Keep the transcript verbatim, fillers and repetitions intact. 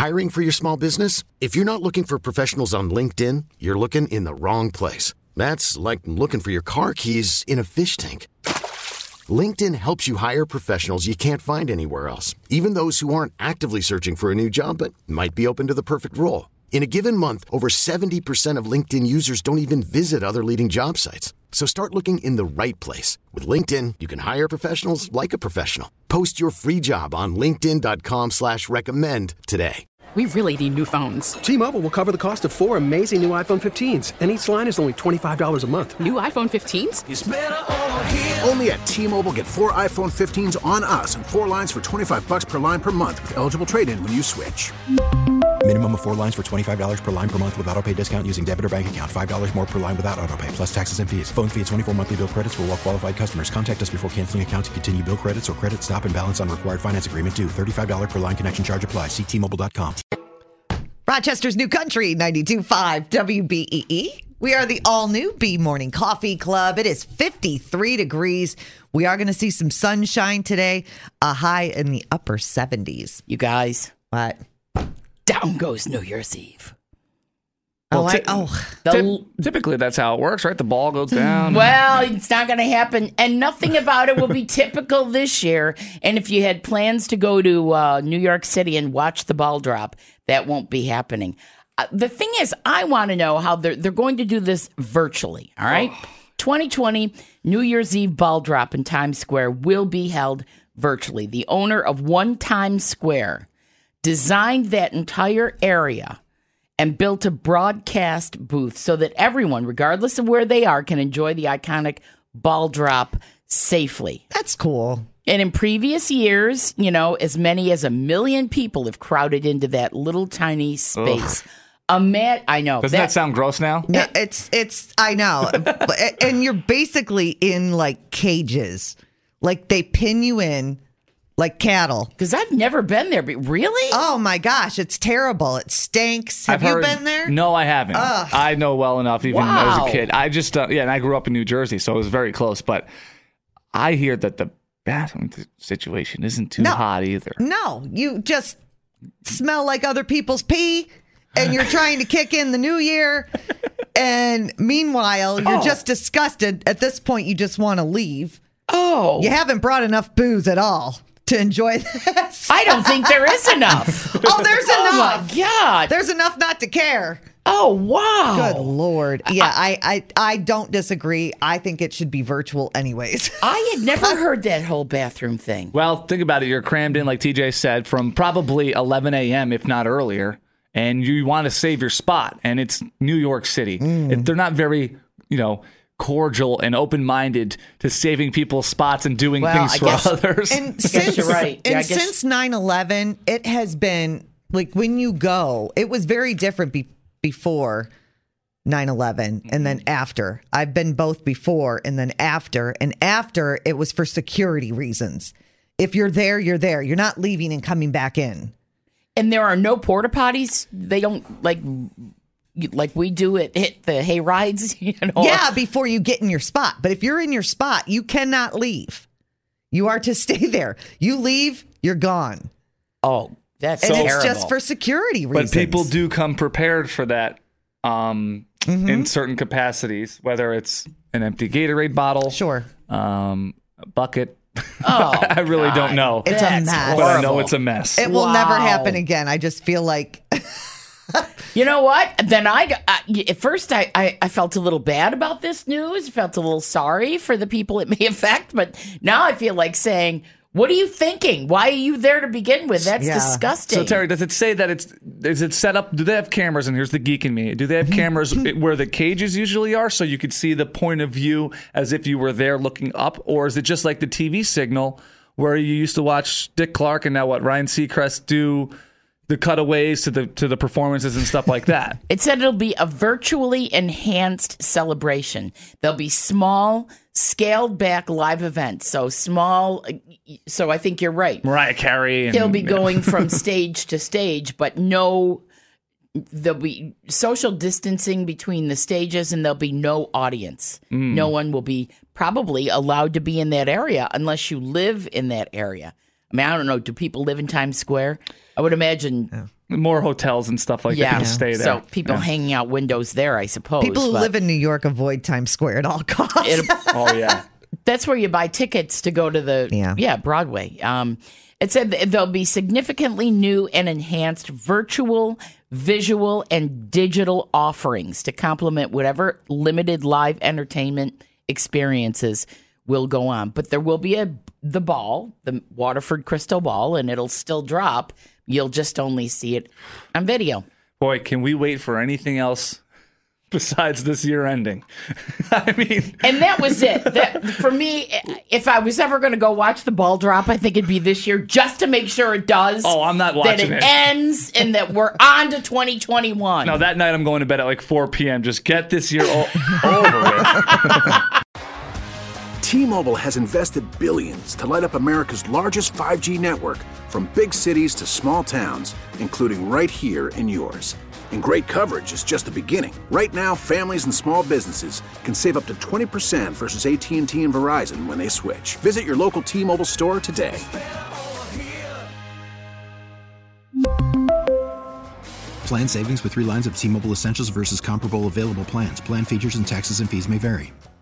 Hiring for your small business? If you're not looking for professionals on LinkedIn, you're looking in the wrong place. That's like looking for your car keys in a fish tank. LinkedIn helps you hire professionals you can't find anywhere else, even those who aren't actively searching for a new job but might be open to the perfect role. In a given month, over seventy percent of LinkedIn users don't even visit other leading job sites. So start looking in the right place. With LinkedIn, you can hire professionals like a professional. Post your free job on linkedin.com slash recommend today. We really need new phones. T-Mobile will cover the cost of four amazing new iPhone fifteens, and each line is only twenty-five dollars a month. New iPhone fifteens? It's better over here. Only at T-Mobile, get four iPhone fifteens on us and four lines for twenty-five dollars per line per month with eligible trade-in when you switch. Minimum of four lines for twenty-five dollars per line per month with autopay discount using debit or bank account. five dollars more per line without autopay, plus taxes and fees. Phone fee at twenty-four monthly bill credits for well-qualified customers. Contact us before canceling account to continue bill credits or credit stop and balance on required finance agreement due. thirty-five dollars per line connection charge applies. See T Mobile dot com. Rochester's New Country, ninety-two point five W B E E. We are the all-new B Morning Coffee Club. It is fifty-three degrees. We are going to see some sunshine today, a high in the upper seventies. You guys. What? Down goes New Year's Eve. Oh, Well, I, ty- oh. The, Typically, that's how it works, right? The ball goes down. well, it's not going to happen, and nothing about it will be typical this year. And if you had plans to go to uh, New York City and watch the ball drop, that won't be happening. Uh, the thing is, I want to know how they're they're going to do this virtually. All right, oh. twenty twenty New Year's Eve ball drop in Times Square will be held virtually. The owner of One Times Square designed that entire area and built a broadcast booth so that everyone, regardless of where they are, can enjoy the iconic ball drop safely. That's cool. And in previous years, you know, as many as a million people have crowded into that little tiny space. A man, I know. Doesn't that, that sound gross now? No, it's, it's, I know. And you're basically in like cages. Like they pin you in like cattle. Because I've never been there, but really? Oh my gosh, it's terrible. It stinks. Have I've you heard, been there? No, I haven't. Ugh. I know well enough, even wow. as a kid. I just, uh, yeah, and I grew up in New Jersey, so it was very close. But I hear that the bathroom situation isn't too no. hot either. No, you just smell like other people's pee, and you're trying to kick in the new year. And meanwhile, you're oh. just disgusted. At this point, you just want to leave. Oh. You haven't brought enough booze at all to enjoy this. I don't think there is enough. Oh, there's enough. Oh, my God. There's enough not to care. Oh, wow. Good Lord. Yeah, I, I, I don't disagree. I think it should be virtual anyways. I had never heard that whole bathroom thing. Well, think about it. You're crammed in, like T J said, from probably eleven a.m., if not earlier, and you want to save your spot, and it's New York City. Mm. If they're not very, you know, cordial and open-minded to saving people's spots and doing well, things I for guess, others. And since, you're right. And yeah, guess... since nine eleven, it has been, like, when you go, it was very different be- before nine eleven and then after. I've been both before and then after. And after, it was for security reasons. If you're there, you're there. You're not leaving and coming back in. And there are no porta potties? They don't, like... like we do it hit the hay rides, you know? Yeah, before you get in your spot. But if you're in your spot, you cannot leave. You are to stay there. You leave, you're gone. Oh, that's and terrible. it's just for security reasons. But people do come prepared for that um, mm-hmm. in certain capacities, whether it's an empty Gatorade bottle, sure, um, a bucket. Oh, I really God. don't know. It's That's a mess. But I know it's a mess. It will wow. never happen again. I just feel like... You know what? Then I, I at first I, I, I felt a little bad about this news. Felt a little sorry for the people it may affect. But now I feel like saying, what are you thinking? Why are you there to begin with? That's yeah. disgusting. So Terry, does it say that it's, is it set up, do they have cameras, and here's the geek in me, do they have cameras where the cages usually are so you could see the point of view as if you were there looking up? Or is it just like the T V signal where you used to watch Dick Clark and now what, Ryan Seacrest do the cutaways to the to the performances and stuff like that? It said it'll be a virtually enhanced celebration. There'll be small, scaled back live events. So small. So I think you're right. Mariah Carey. And, He'll be yeah. going from stage to stage, but no, there'll be social distancing between the stages, and there'll be no audience. Mm. No one will be probably allowed to be in that area unless you live in that area. I mean, I don't know. Do people live in Times Square? I would imagine yeah. More hotels and stuff like yeah. that. People stay there. So people yeah. hanging out windows there, I suppose. People who but live in New York avoid Times Square at all costs. Oh, yeah. That's where you buy tickets to go to the Yeah. yeah Broadway. Um, it said that there'll be significantly new and enhanced virtual, visual, and digital offerings to complement whatever limited live entertainment experiences will go on. But there will be a the ball, the Waterford Crystal Ball, and it'll still drop. You'll just only see it on video. Boy, can we wait for anything else besides this year ending? I mean, and that was it. That, for me, if I was ever going to go watch the ball drop, I think it'd be this year, just to make sure it does. Oh, I'm not that watching it, it. ends and that we're on to twenty twenty-one. No, that night I'm going to bed at like four p.m. Just get this year o- over with. T-Mobile has invested billions to light up America's largest five G network, from big cities to small towns, including right here in yours. And great coverage is just the beginning. Right now, families and small businesses can save up to twenty percent versus A T and T and Verizon when they switch. Visit your local T-Mobile store today. Plan savings with three lines of T-Mobile Essentials versus comparable available plans. Plan features and taxes and fees may vary.